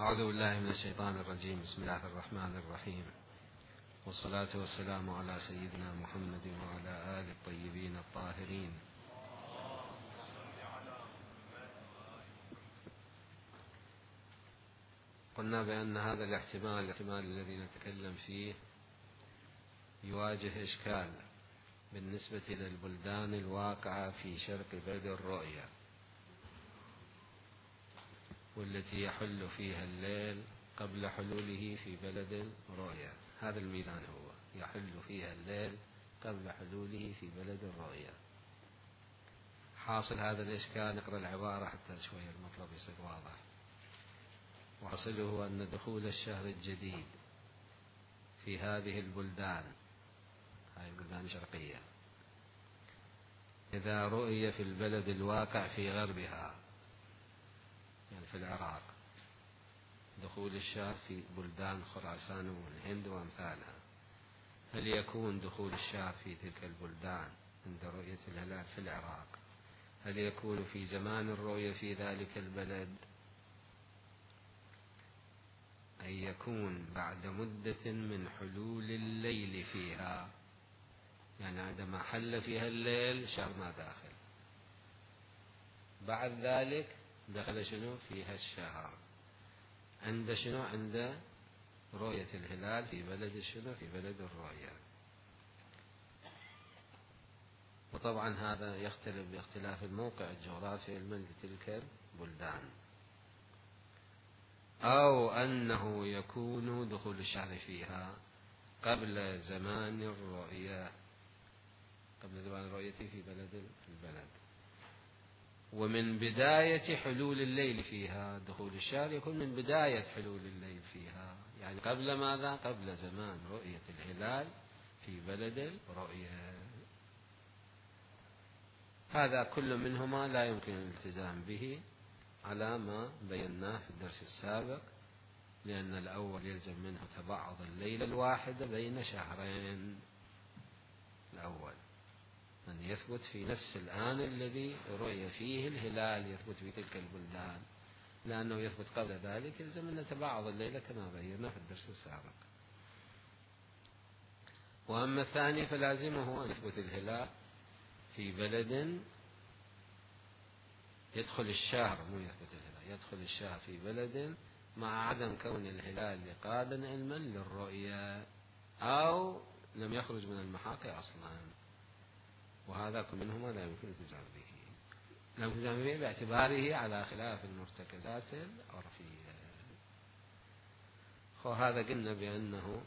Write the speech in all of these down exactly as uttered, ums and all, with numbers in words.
أعوذ بالله من الشيطان الرجيم. بسم الله الرحمن الرحيم، والصلاة والسلام على سيدنا محمد وعلى آله الطيبين الطاهرين. قلنا بأن هذا الاحتمال الاحتمال الذي نتكلم فيه يواجه إشكال بالنسبة للبلدان الواقعة في شرق بلد الرؤية، والتي يحل فيها الليل قبل حلوله في بلد الرؤية. هذا الميزان هو يحل فيها الليل قبل حلوله في بلد الرؤية. حاصل هذا الإشكال، نقرأ العبارة حتى شوية المطلب يصير واضح. وحاصله هو أن دخول الشهر الجديد في هذه البلدان، هذه البلدان الشرقية، إذا رؤي في البلد الواقع في غربها، يعني في العراق، دخول الشهر في بلدان خراسان والهند وأمثالها، هل يكون دخول الشهر في تلك البلدان عند رؤية الهلال في العراق هل يكون في زمان الرؤية في ذلك البلد، أن يكون بعد مدة من حلول الليل فيها، يعني عندما حل فيها الليل شهر ما داخل، بعد ذلك دخل شنو فيها الشهر، عند شنو عند رؤية الهلال في بلد شنو في بلد الرؤية. وطبعا هذا يختلف باختلاف الموقع الجغرافي المن لتلك البلدان. أو أنه يكون دخول الشهر فيها قبل زمان الرؤية، قبل زمان الرؤية في بلد البلد، ومن بداية حلول الليل فيها. دخول الشهر يكون من بداية حلول الليل فيها، يعني قبل ماذا؟ قبل زمان رؤية الهلال في بلد الرؤية. هذا كل منهما لا يمكن الالتزام به على ما بيناه في الدرس السابق، لأن الأول يلزم منه تباعد الليلة الواحدة بين شهرين. الأول أن يثبت في نفس الآن الذي رؤي فيه الهلال يثبت في تلك البلدان، لأنه يثبت قبل ذلك يلزم أن تباعد الليلة كما بينا في الدرس السابق. وأما الثاني فلازمه أن يثبت الهلال في بلد يدخل الشهر، مو يثبت الهلال، يدخل الشهر في بلد مع عدم كون الهلال لقابا علما للرؤية، أو لم يخرج من المحاق أصلا. وهذا كل منهما لا يمكن الالتزام به، لا يمكن الالتزام به باعتباره على خلاف المرتكزات العرفية. وهذا قلنا بأنه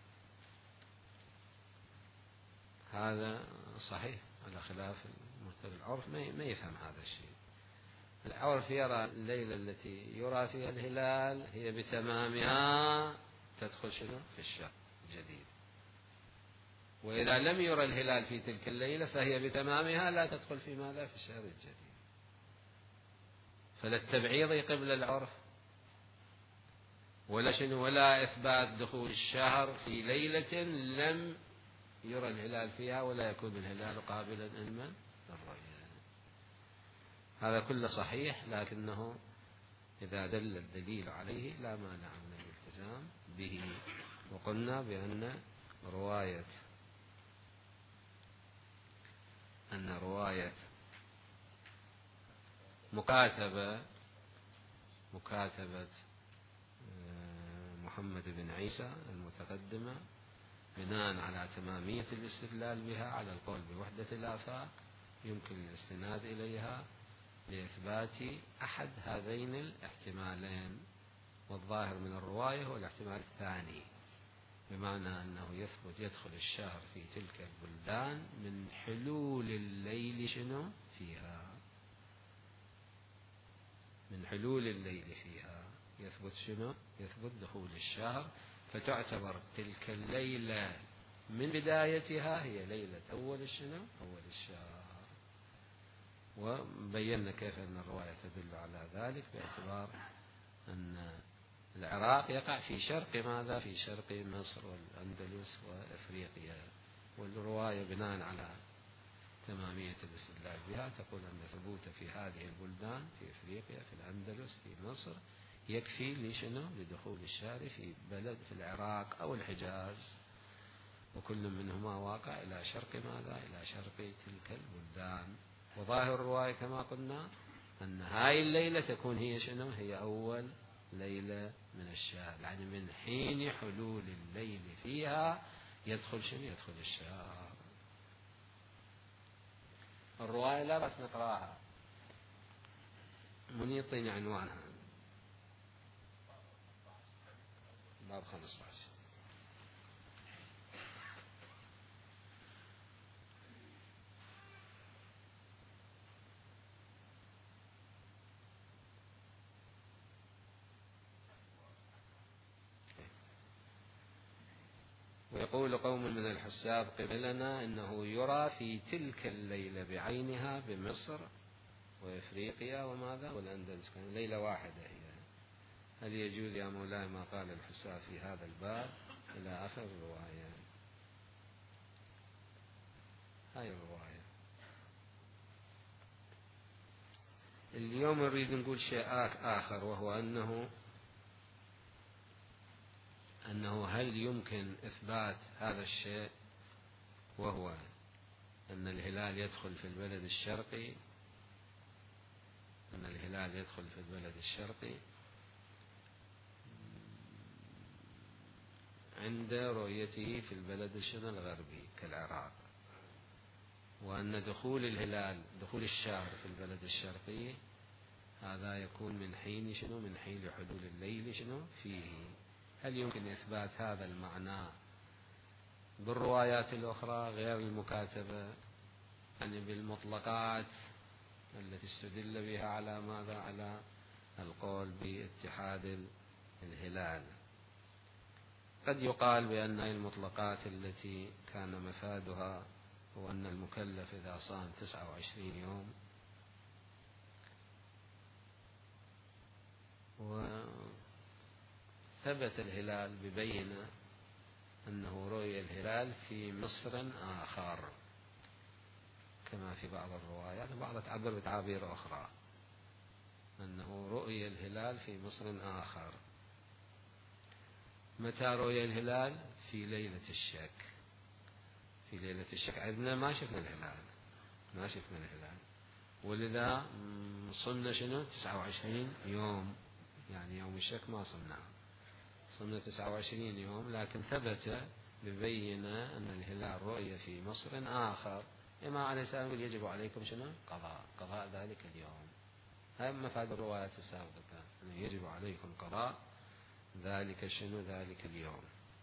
هذا صحيح على خلاف المرتكز. العرف ما يفهم هذا الشيء. العرف يرى الليلة التي يرى فيها الهلال هي بتمامها تدخل شنو في الشهر الجديد، وإذا لم يرى الهلال في تلك الليلة فهي بتمامها لا تدخل في ماذا في الشهر الجديد. فلا التبعيض قبل العرف ولا شنو ولا إثبات دخول الشهر في ليلة لم يرى الهلال فيها ولا يكون الهلال قابلا علما للرؤية. هذا كله صحيح، لكنه إذا دل الدليل عليه لا مانع من الالتزام به. وقلنا بأن رواية أن رواية مكاتبة مكاتبة محمد بن عيسى المتقدمة بناء على تمامية الاستدلال بها على القول بوحدة الآفاق يمكن الاستناد إليها لإثبات أحد هذين الاحتمالين، والظاهر من الرواية هو الاحتمال الثاني، بمعنى أنه يثبت يدخل الشهر في تلك البلدان من حلول الليل شنو فيها، من حلول الليل فيها يثبت شنو يثبت دخول الشهر، فتعتبر تلك الليلة من بدايتها هي ليلة أول شنو أول الشهر. وبينا كيف أن الرواية تدل على ذلك باعتبار أن العراق يقع في شرق ماذا في شرق مصر والأندلس وإفريقيا، والرواية بناء على تمامية الاستدلال بها تقول أن ثبوت في هذه البلدان في إفريقيا في الأندلس في مصر يكفي لشنو؟ لدخول الشهر في بلد في العراق أو الحجاز، وكل منهما واقع إلى شرق ماذا؟ إلى شرق تلك البلدان. وظاهر الرواية كما قلنا أن هاي الليلة تكون هي شنو؟ هي أول ليلة من الشهر، يعني من حين حلول الليل فيها يدخل شنو؟ يدخل الشهر. الرواية لا بس نقراها، من يعطيني عنوانها؟ باب خمسة عشر. ويقول قوم من الحساب قبلنا إنه يرى في تلك الليلة بعينها بمصر وإفريقيا وماذا والأندلس، كان ليلة واحدة هي. هل يجوز يا مولاي ما قال الحساب في هذا الباب إلى آخر الرواية؟ هاي الرواية. اليوم نريد نقول شيء آخر، وهو أنه أنه هل يمكن إثبات هذا الشيء، وهو أن الهلال يدخل في البلد الشرقي، أن الهلال يدخل في البلد الشرقي عند رؤيته في البلد الشرقي الغربي كالعراق، وأن دخول الهلال دخول الشهر في البلد الشرقي هذا يكون من حين شنو؟ من حين حلول الليل شنو فيه. هل يمكن إثبات هذا المعنى بالروايات الأخرى غير المكاتبة، يعني بالمطلقات التي استدل بها على ماذا؟ على القول باتحاد الهلال. قد يقال بأن المطلقات التي كان مفادها هو أن المكلف إذا صام تسعة وعشرين يوم وثبت الهلال ببينة أنه رؤي الهلال في مصر آخر كما في بعض الروايات، وبعض تعبر بتعابير أخرى أنه رؤي الهلال في مصر آخر. متى رؤي الهلال؟ في ليلة الشك. في ليلة الشك عندنا ما شفنا الهلال، ما شفنا الهلال، ولذا صمنا شنو؟ تسعة وعشرين يوم، يعني يوم الشك ما صمناه، صمنا تسعة وعشرين يوم، لكن ثبت ببينة أن الهلال رؤية في مصر آخر. إمام عليه السلام يقول يجب عليكم شنو؟ قضاء قضاء ذلك اليوم. هاي مفاد الروايات السابقة أنه يجب عليكم قضاء ذلك شنو؟ ذلك اليوم.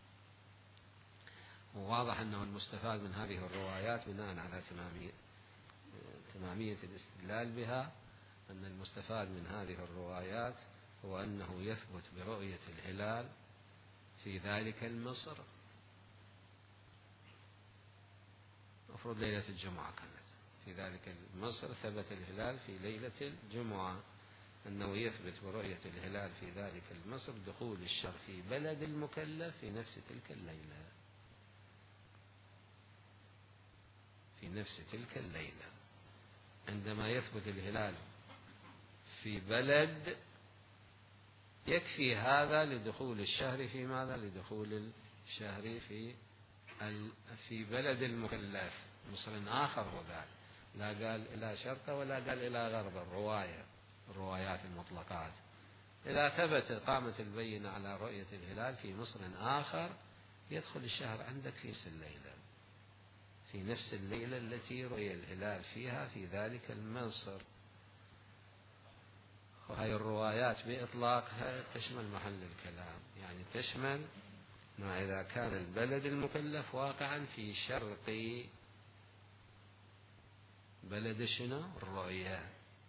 وواضح أنه المستفاد من هذه الروايات بناء على تمامية تمامية الاستدلال بها، أن المستفاد من هذه الروايات هو أنه يثبت برؤية الهلال في ذلك المصر، أفرض ليلة الجمعة كانت في ذلك المصر، ثبت الهلال في ليلة الجمعة، أنه يثبت برؤية الهلال في ذلك المصر دخول الشهر في بلد المكلف في نفس تلك الليلة، في نفس تلك الليلة. عندما يثبت الهلال في بلد يكفي هذا لدخول الشهر في ماذا؟ لدخول الشهر في في بلد المكلف مصر آخر، وذلك لا قال إلى شرق ولا قال إلى غرب. الرواية الروايات المطلقات إذا ثبت قامت البينة على رؤية الهلال في مصر آخر يدخل الشهر عندك في نفس الليلة، في نفس الليلة التي رؤي الهلال فيها في ذلك المصر. وهي الروايات بإطلاقها تشمل محل الكلام، يعني تشمل ما إذا كان البلد المكلف واقعا في شرق بلد شنو؟ الرؤية.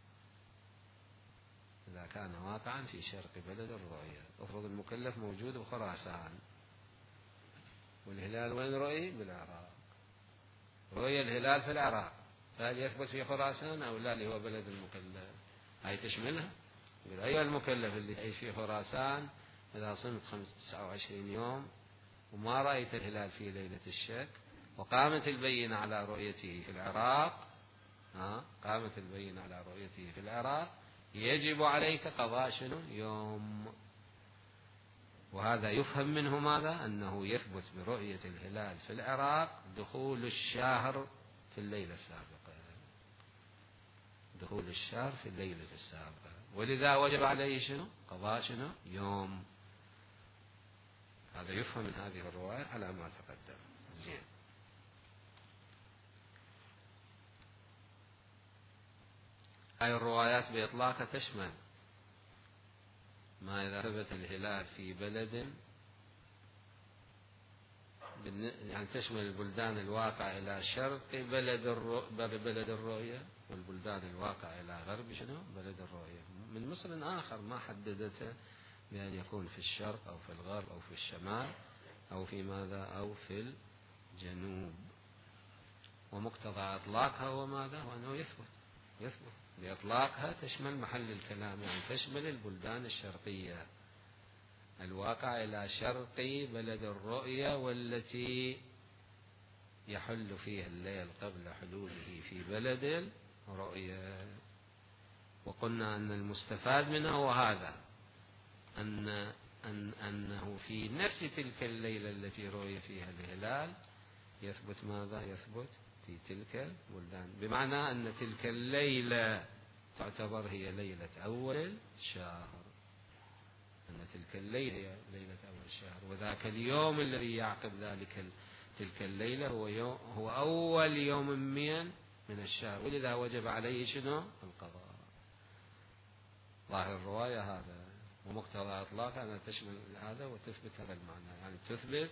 إذا كان واقعا في شرق بلد الرؤية، افرض المكلف موجود بخراسان والهلال وين رؤي؟ بالعراق. رؤية الهلال في العراق، فهل يثبت في خراسان أو لا اللي هو بلد المكلف؟ هاي تشملها. يقول أيها المكلف اللي تعيش في خراسان إذا صمت تسعة وعشرين يوم وما رأيت الهلال في ليلة الشك وقامت البينة على رؤيته في العراق، ها قامت البينة على رؤيته في العراق، يجب عليك قضاء شنو يوم. وهذا يفهم منه ماذا؟ أنه يثبت برؤية الهلال في العراق دخول الشهر في الليلة السابقة، دخول الشهر في الليلة السابقة، ولذا وجب عليه شنو؟ قضاء شنو يوم. هذا يفهم من هذه الرواية على ما تقدم. زين. هاي الروايات بإطلاقها تشمل ما إذا ثبت الهلال في بلد، يعني تشمل البلدان الواقعة إلى شرق بلد بلد الرؤية، والبلدان الواقعة إلى غرب شنو بلد الرؤية. من مصر آخر ما حددته بأن يكون في الشرق أو في الغرب أو في الشمال أو في ماذا أو في الجنوب. ومقتضى إطلاقها هو ماذا؟ هو أنه يثبت يثبت بإطلاقها تشمل محل الكلام، يعني تشمل البلدان الشرقية الواقع إلى شرق بلد الرؤية والتي يحل فيها الليل قبل حلوله في بلد الرؤية. وقلنا أن المستفاد منه هو هذا، أن أن أنه في نفس تلك الليلة التي رؤي فيها الهلال يثبت ماذا؟ يثبت في تلك البلدان، بمعنى أن تلك الليلة تعتبر هي ليلة أول الشهر، أن تلك الليلة هي ليلة أول الشهر، وذاك اليوم الذي يعقب ذلك تلك الليلة هو يوم هو أول يوم من من الشهر، ولذا وجب عليه شنو؟ القضاء. ظاهر الرواية هذا، ومقتضى إطلاقها أنها تشمل هذا وتثبت هذا المعنى، يعني تثبت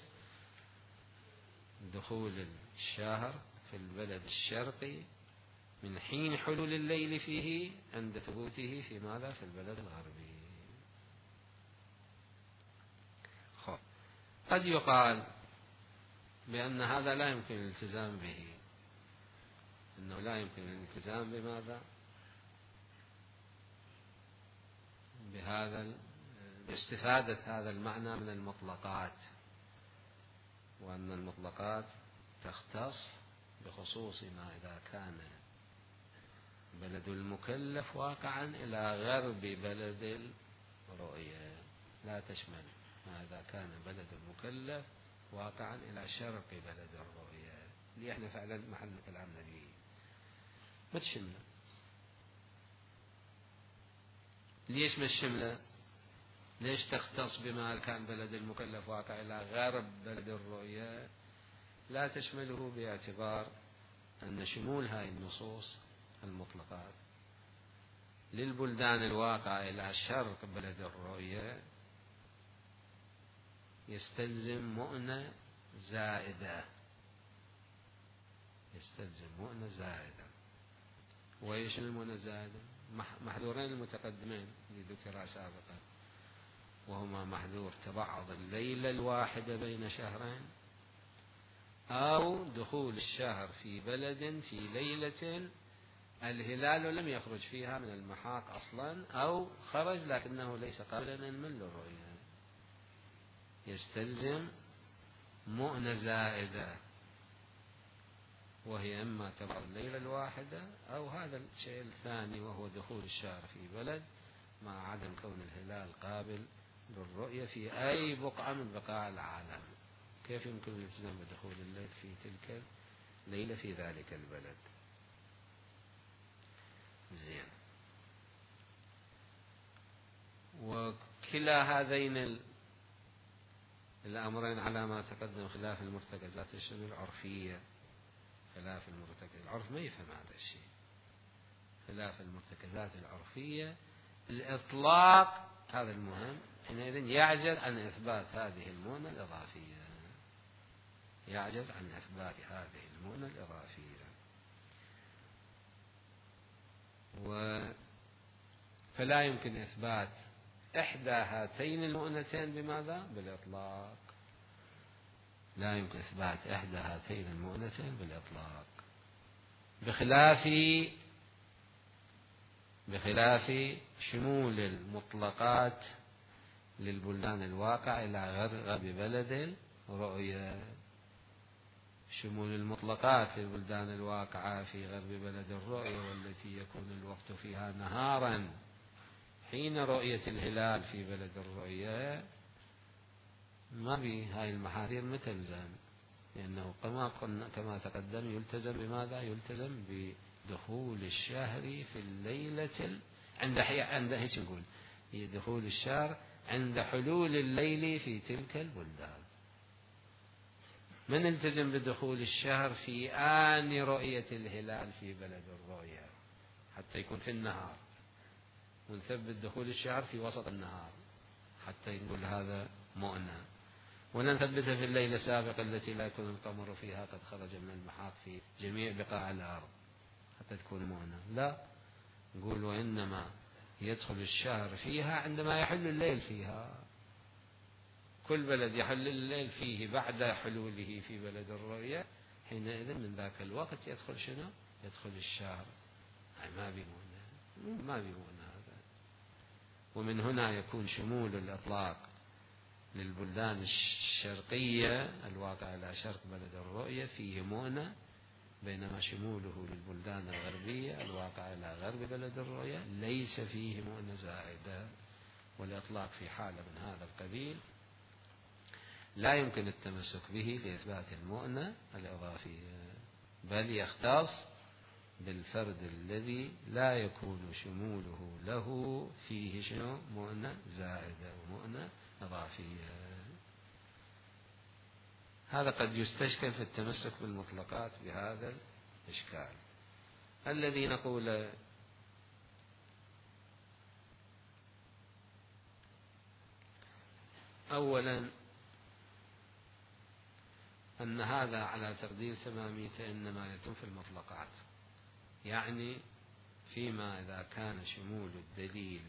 دخول الشهر في البلد الشرقي من حين حلول الليل فيه عند ثبوته في ماذا؟ في البلد الغربي. خب. قد يقال بأن هذا لا يمكن الالتزام به، أنه لا يمكن الالتزام بماذا؟ بهذا باستفادة هذا المعنى من المطلقات، وأن المطلقات تختص بخصوص ما إذا كان بلد المكلف واقعا إلى غرب بلد الرؤية، لا تشمل ما إذا كان بلد المكلف واقعا إلى شرق بلد الرؤية، اللي احنا فعلا محل كلامنا به ما تشمله. ليش ما تشمله؟ ليش تختص بما كان بلد المكلف واقع إلى غرب بلد الرؤية؟ لا تشمله باعتبار أن شمول هاي النصوص المطلقات للبلدان الواقعة إلى شرق بلد الرؤية يستلزم مؤنة زائدة، يستلزم مؤنة زائدة. وإيش المؤنة الزائدة؟ محذورين المتقدمين اللي ذكرها سابقا، وهما محذور تبعض الليلة الواحدة بين شهرين، أو دخول الشهر في بلد في ليلة الهلال لم يخرج فيها من المحاق أصلا، أو خرج لكنه ليس قابلا من للرؤية، يستلزم مؤنة زائدة، وهي إما تبع الليلة الواحدة أو هذا الشيء الثاني وهو دخول الشهر في بلد مع عدم كون الهلال قابل للرؤية في أي بقعة من بقاع العالم. كيف يمكن الالتزام بدخول الليل في تلك الليلة في ذلك البلد؟ زين. وكلا هذين الأمرين على ما تقدم خلاف المرتكزات الشبه العرفية، خلاف المرتكز العرف ما يفهم هذا الشيء، خلاف المرتكزات العرفية الإطلاق هذا المهم، حينئذ يعجز عن إثبات هذه المؤنة الإضافية، يعجز عن إثبات هذه المؤنة الإضافية. و فلا يمكن إثبات إحدى هاتين المؤنتين بماذا؟ بالإطلاق، لا يمكن إثبات إحدى هاتين المؤنتين بالإطلاق، بخلاف بخلاف شمول المطلقات للبلدان الواقع إلى غرب بلد الرؤية. شمول المطلقات للبلدان الواقعة في غرب بلد الرؤية والتي يكون الوقت فيها نهارا حين رؤية الهلال في بلد الرؤية ما بي هاي المحاذير ما تلزم، لأنه كما قلنا كما تقدم يلتزم بماذا؟ يلتزم بدخول الشهر في الليلة ال... عند حي... عند هيك نقول دخول الشهر عند حلول الليل في تلك البلدان. من التزم بدخول الشهر في آن رؤية الهلال في بلد الرؤية حتى يكون في النهار، ونثبت دخول الشهر في وسط النهار حتى نقول هذا مؤنى، ولا نثبتها في الليلة السابقة التي لا يكون القمر فيها قد خرج من المحاق في جميع بقاع الأرض حتى تكون مؤنى. لا، نقول وإنما يدخل الشهر فيها عندما يحل الليل فيها. كل بلد يحل الليل فيه بعد حلوله في بلد الرؤية، حينئذ من ذاك الوقت يدخل شنو؟ يدخل الشهر. ما بيمون ما بيمون هذا. ومن هنا يكون شمول الإطلاق للبلدان الشرقية الواقعة على شرق بلد الرؤية فيه مؤنة، بينما شموله للبلدان الغربية الواقعة على غرب بلد الرؤية ليس فيه مؤنة زائدة. والإطلاق في حالة من هذا القبيل لا يمكن التمسك به لإثبات المؤنة الإضافية، بل يختص بالفرد الذي لا يكون شموله له فيه شنو؟ مؤنة زائدة ومؤنة إضافية. هذا قد يستشكل في التمسك بالمطلقات بهذا الإشكال الذي نقول أولا أن هذا على تقدير تماميته إنما يتم في المطلقات، يعني فيما إذا كان شمول الدليل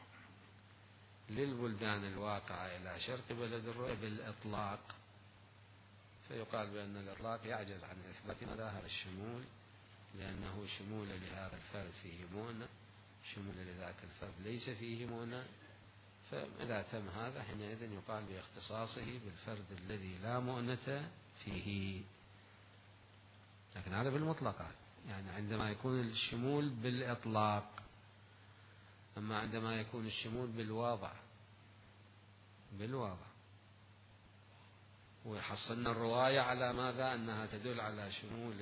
للبلدان الواقعة إلى شرق بلد الرؤية بالإطلاق فيقال بأن الإطلاق يعجز عن إثبات مظاهر الشمول، لأنه شمول لهذا الفرد فيه مؤنة، شمول لذاك الفرد ليس فيه مؤنة. فإذا تم هذا حينئذ يقال باختصاصه بالفرد الذي لا مؤنة فيه. لكن هذا بالمطلقات، يعني عندما يكون الشمول بالإطلاق. أما عندما يكون الشمول بالواضع بالواضع وحصلنا الرواية على ماذا؟ أنها تدل على شمول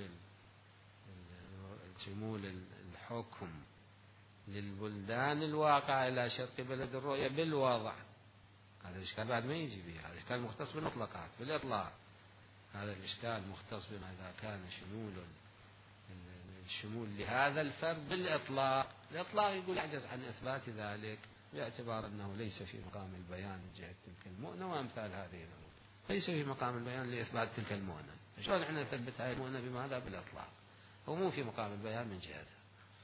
شمول الحكم للبلدان الواقعة إلى شرق بلد الرؤية بالواضع. هذا الإشكال بعد ما يجي به، هذا الإشكال مختص بالمطلقات بالإطلاق. هذا الإشكال مختص بما إذا كان شمول الشمول لهذا الفرد بالإطلاق. الإطلاق يقول يعجز عن إثبات ذلك باعتبار أنه ليس في مقام البيان من جهة تلك المؤنة وأمثال هذه الأمور، ليس في مقام البيان لإثبات تلك المؤنة. شلون احنا نثبت هذه المؤنة بماذا؟ بالإطلاق، هو مو في مقام البيان من جهتها.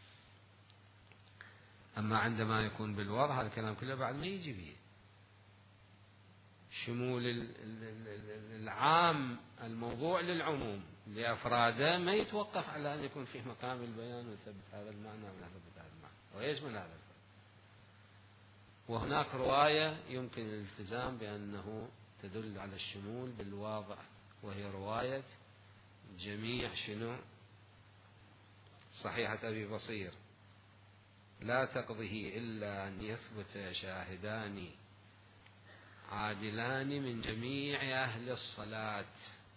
أما عندما يكون بالوضع هذا الكلام كله بعد ما يجي به. شمول العام الموضوع للعموم لأفراده ما يتوقف على أن يكون في مقام البيان ويثبت هذا المعنى ولا يثبت هذا المعنى، ويشمل هذا الفرد. وهناك رواية يمكن الالتزام بأنه تدل على الشمول بالواضع، وهي رواية جميع شنو؟ صحيحة أبي بصير: لا تقضه إلا أن يثبت شاهدان عادلان من جميع أهل الصلاة.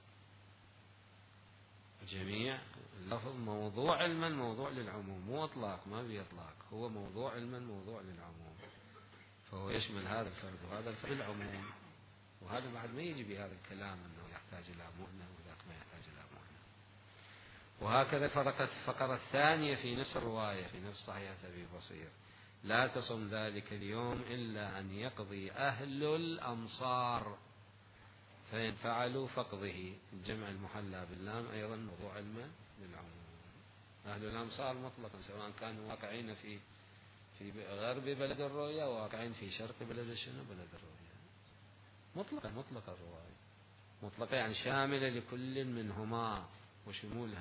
جميع اللفظ موضوع علما موضوع للعموم، مو إطلاق، ما بيطلاق، هو موضوع علما موضوع للعموم، فهو يشمل هذا الفرد وهذا الفرد العموم. وهذا بعد ما يجي بهذا الكلام أنه يحتاج إلى مؤنة وذاك ما يحتاج إلى مؤنة. وهكذا فرقت الفقرة الثانية في نفس الرواية في نفس صحيحة أبي بصير: لا تصم ذلك اليوم إلا أن يقضي أهل الأمصار، فإن فعلوا فقضه. الجمع المحلى باللام أيضا موضوع علما للعموم. أهل الأمصار مطلقا، سواء كانوا واقعين في في غرب بلد الرؤيا وواقعين في شرق بلد الشنو بلد الرؤيا، مطلقا مطلقا الرواية مطلقة، يعني شاملة لكل منهما وشمولها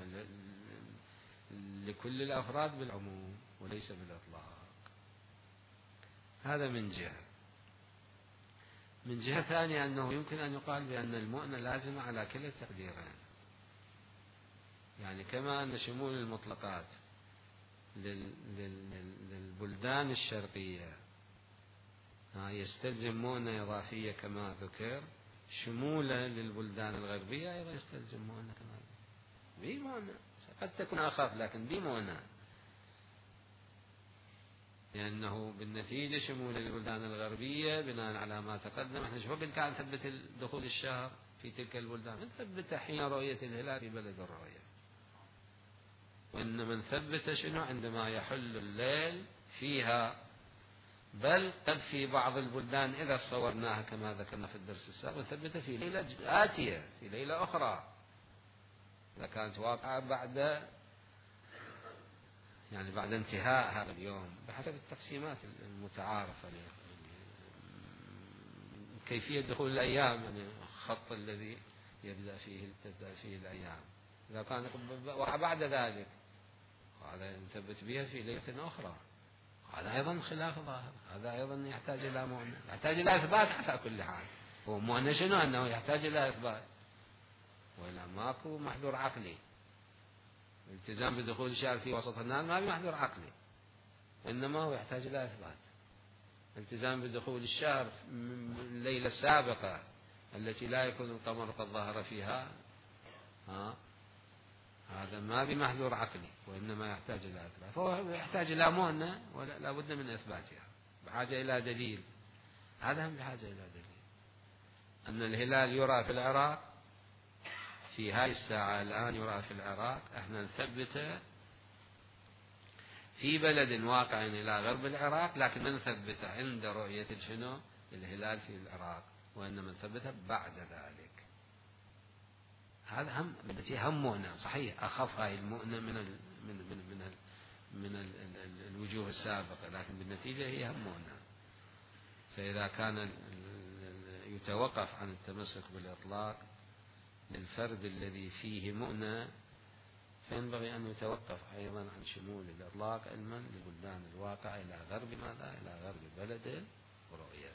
لكل الأفراد بالعموم وليس بالإطلاق. هذا من جهة. من جهة ثانية أنه يمكن أن يقال بأن المؤنة لازمة على كلا التقديرين، يعني كما أن شمول المطلقات للبلدان الشرقية يستلزم مؤنة إضافية كما ذكر، شمولا للبلدان الغربية أيضا يستلزم مؤنة كما بمؤنة، قد تكون أخف لكن بمؤنة، لأنه بالنتيجة شمول للبلدان الغربية بناء على ما تقدم. احنا شو بالكاد نثبت دخول الشهر في تلك البلدان؟ نثبت حين رؤية الهلال في بلد الرؤية، وإنما نثبت شنو؟ عندما يحل الليل فيها، بل قد في بعض البلدان إذا صورناها كما ذكرنا في الدرس السابق نثبتها في ليلة آتية، في ليلة أخرى إذا كانت واقعة بعد يعني بعد انتهاء هذا اليوم، بحسب التقسيمات المتعارفة كيفية دخول الأيام، يعني الخط الذي يبدأ فيه تبدأ فيه الأيام. إذا كان بعد ذلك هذا نثبت بها في ليلة أخرى، هذا أيضا خلاف ظاهر، هذا أيضا يحتاج إلى مؤنة، يحتاج إلى إثبات على كل حال. هو مؤنة شنو؟ أنه يحتاج إلى إثبات، وإلا ماكو محذور عقلي. الالتزام بدخول الشهر في وسط النهار ما بمحذور عقلي، وإنما هو يحتاج إلى إثبات. الالتزام بدخول الشهر من الليلة السابقة التي لا يكون القمر قد ظهر فيها، ها هذا ما بمحذور عقلي، وإنما يحتاج إلى إثبات، فهو يحتاج إلى مؤنة ولا بد من إثباتها، بحاجة إلى دليل. هذا هم بحاجة إلى دليل أن الهلال يرى في العراق في هاي الساعة الآن، يرى في العراق، احنا نثبته في بلد واقع إلى غرب العراق، لكن ما نثبته عند رؤية شنو الهلال في العراق، وإنما نثبته بعد ذلك. هذا هم التي هم مؤنة صحيح، أخف هاي المؤنة من ال من من من ال من ال ال الوجوه السابقة، لكن بالنتيجة هي هم مؤنة. فإذا كان يتوقف عن التمسك بالإطلاق للفرد الذي فيه مؤنة، فينبغي أن يتوقف أيضا عن شمول الإطلاق علما لبلدان الواقع إلى غرب ماذا؟ إلى غرب بلد رؤية.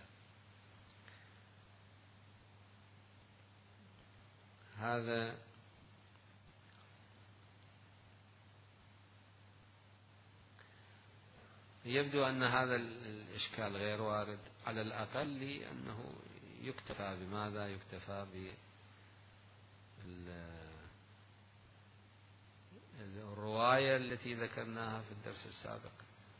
هذا يبدو أن هذا الإشكال غير وارد، على الأقل لأنه يكتفى بماذا؟ يكتفى بالرواية التي ذكرناها في الدرس السابق،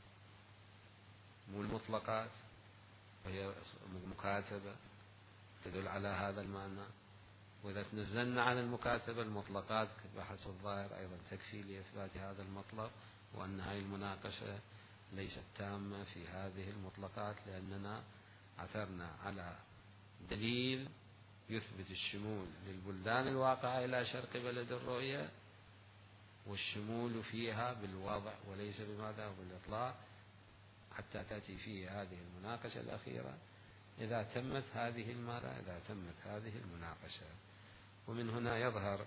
مو المطلقات، وهي مكاتبة تدل على هذا المعنى. وإذا تنزلنا عن المكاتبة المطلقات بحسب الظاهر أيضا تكفي لإثبات هذا المطلق، وأن هذه المناقشة ليست تامة في هذه المطلقات، لأننا عثرنا على دليل يثبت الشمول للبلدان الواقعة إلى شرق بلد الرؤية، والشمول فيها بالوضع وليس بماذا بالإطلاق، حتى تأتي فيه هذه المناقشة الأخيرة إذا تمت هذه المرة إذا تمت هذه المناقشة. ومن هنا يظهر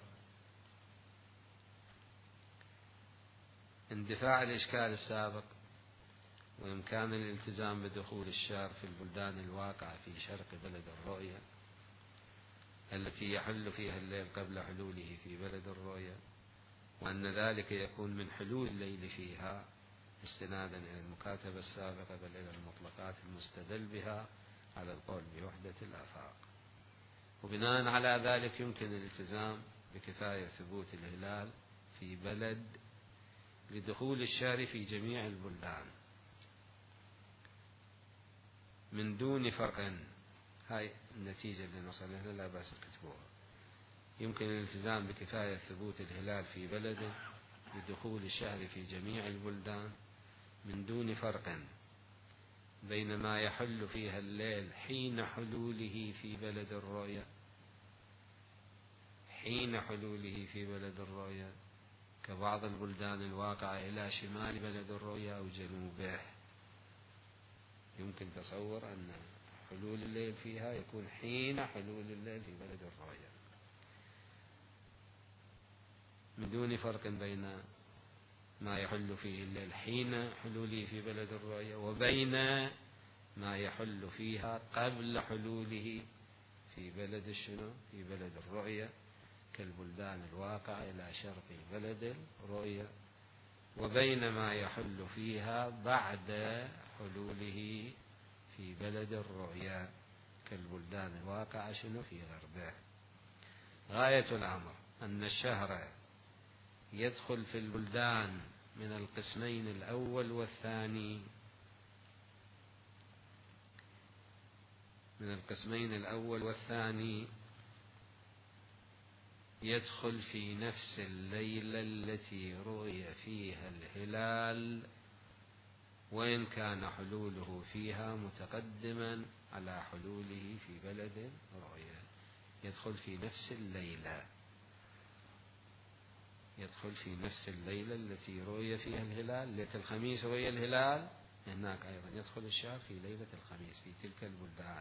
اندفاع الإشكال السابق وإمكان الالتزام بدخول الشهر في البلدان الواقعة في شرق بلد الرؤية التي يحل فيها الليل قبل حلوله في بلد الرؤية، وأن ذلك يكون من حلول الليل فيها استنادا إلى المكاتبة السابقة بل إلى المطلقات المستدل بها على القول بوحدة الآفاق. وبناء على ذلك يمكن الالتزام بكفاية ثبوت الهلال في بلد لدخول الشهر في جميع البلدان من دون فرق. هاي النتيجة اللي نصل لها لا بأس تكتبوها. يمكن الالتزام بكفاية ثبوت الهلال في بلده لدخول الشهر في جميع البلدان من دون فرق بين ما يحل فيها الليل حين حلوله في بلد الرؤية حين حلوله في بلد الرؤية كبعض البلدان الواقعة إلى شمال بلد الرؤية أو جنوبه. يمكن تصور أن حلول الليل فيها يكون حين حلول الليل في بلد الرؤية من دون فرق بين ما يحل فيه الليل حين حلوله في بلد الرؤية وبين ما يحل فيها قبل حلوله في بلد الشنو في بلد الرؤية كالبلدان الواقعة إلى شرق بلد الرؤية، وبين ما يحل فيها بعد حلوله في بلد الرؤيا كالبلدان الواقعة شنو في غربه. غاية الأمر أن الشهر يدخل في البلدان من القسمين الأول والثاني، من القسمين الأول والثاني يدخل في نفس الليلة التي رؤي فيها الهلال، وإن كان حلوله فيها متقدما على حلوله في بلد الرؤيا. يدخل في نفس الليلة، يدخل في نفس الليلة التي رؤي فيها الهلال. ليلة الخميس رؤي الهلال، هناك أيضا يدخل الشهر في ليلة الخميس في تلك البلدان،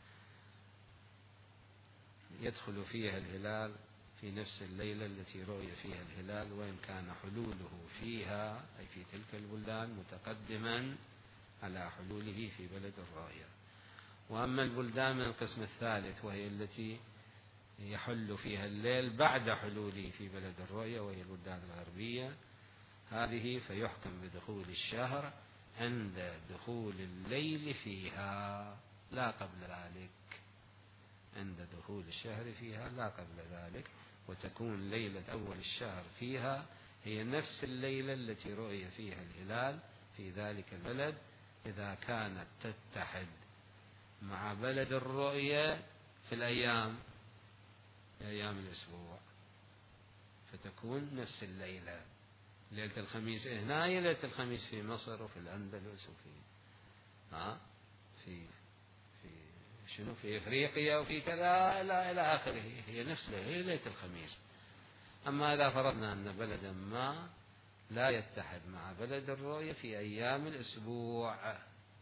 يدخل فيها الهلال في نفس الليلة التي رؤي فيها الهلال، وإن كان حلوله فيها أي في تلك البلدان متقدما على حلوله في بلد الرؤيا. وأما البلدان من القسم الثالث وهي التي يحل فيها الليل بعد حلوله في بلد الرؤيا وهي البلدان الغربية، هذه فيحكم بدخول الشهر عند دخول الليل فيها لا قبل ذلك، عند دخول الشهر فيها لا قبل ذلك، وتكون ليلة أول الشهر فيها هي نفس الليلة التي رؤي فيها الهلال في ذلك البلد، إذا كانت تتحد مع بلد الرؤيا في الأيام في أيام الأسبوع، فتكون نفس الليلة. ليلة الخميس هنا هي ليلة الخميس في مصر وفي الأندلس وفي ها في في شنو في إفريقيا وفي كذا إلى إلى آخره، هي نفس هي ليلة الخميس. أما إذا فرضنا أن بلدا ما لا يتحد مع بلد الرؤيا في أيام الأسبوع،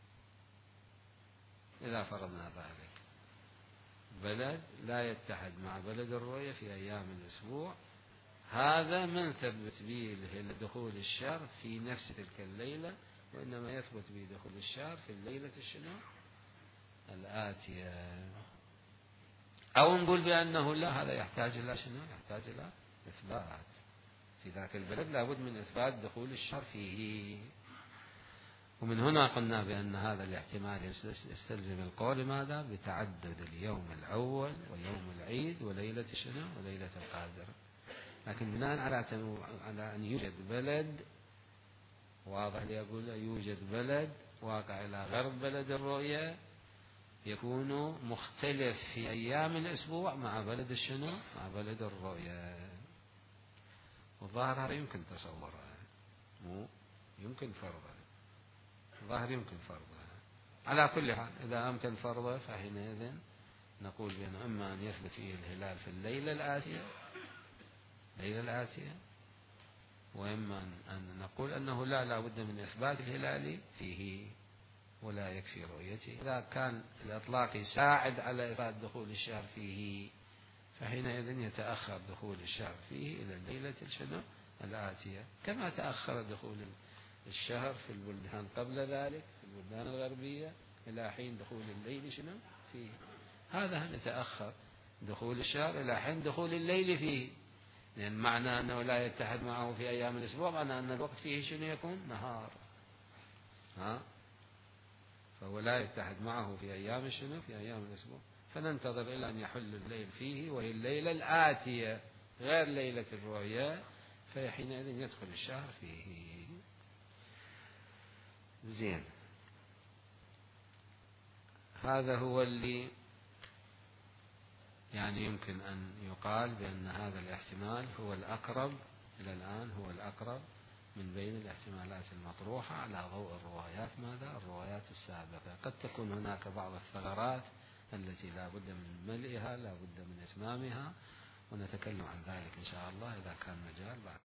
إذا فرضنا ذلك بلد لا يتحد مع بلد الرؤيا في أيام الأسبوع، هذا من ثبت به دخول الشهر في نفس تلك الليلة، وإنما يثبت به دخول الشهر في الليلة الشنو الآتية. أو نقول بأنه لا، هذا يحتاج إلى شنو؟ يحتاج إلى إثبات، في ذاك البلد لابد من إثبات دخول الشهر فيه. ومن هنا قلنا بأن هذا الاحتمال يستلزم القول ماذا؟ بتعدد اليوم الأول ويوم العيد وليلة شنو؟ وليلة القادر. لكن بناء على على أن يوجد بلد واضح، يقول يوجد بلد واقع إلى غرب بلد الرؤيا يكون مختلف في أيام الأسبوع مع بلد الشنو؟ مع بلد الرؤيا. والظاهر هذا يمكن تصوره، مو يمكن فرضه، الظاهر يمكن فرضه. على كل حال إذا أمكن فرضه فحينئذ نقول بأنه إما أن يثبت فيه الهلال في الليلة الآتية الليلة الآتية، وإما أن نقول أنه لا لا بد من إثبات الهلال فيه ولا يكفي رؤيته. إذا كان الإطلاق يساعد على إثبات دخول الشهر فيه فحينئذ يتأخر دخول الشهر فيه إلى الليلة الشنو الآتية، كما تأخر دخول الشهر في البلدان قبل ذلك في البلدان الغربية إلى حين دخول الليل شنو فيه. هذا يتأخر دخول الشهر إلى حين دخول الليل فيه، لأن معنى أنه لا يتحد معه في أيام الأسبوع معنى أن الوقت فيه شنو يكون نهار، ها فهو لا يتحد معه في أيام شنو في أيام الأسبوع، فننتظر إلى أن يحل الليل فيه وهي الليلة الآتية غير ليلة الرؤيا، فحينئذ يدخل الشهر فيه. زين، هذا هو اللي يعني يمكن أن يقال بأن هذا الاحتمال هو الأقرب إلى الآن، هو الأقرب من بين الاحتمالات المطروحة على ضوء الروايات ماذا؟ الروايات السابقة. قد تكون هناك بعض الثغرات التي لا بد من ملئها، لا بد من إتمامها، ونتكلم عن ذلك إن شاء الله إذا كان مجال بعد.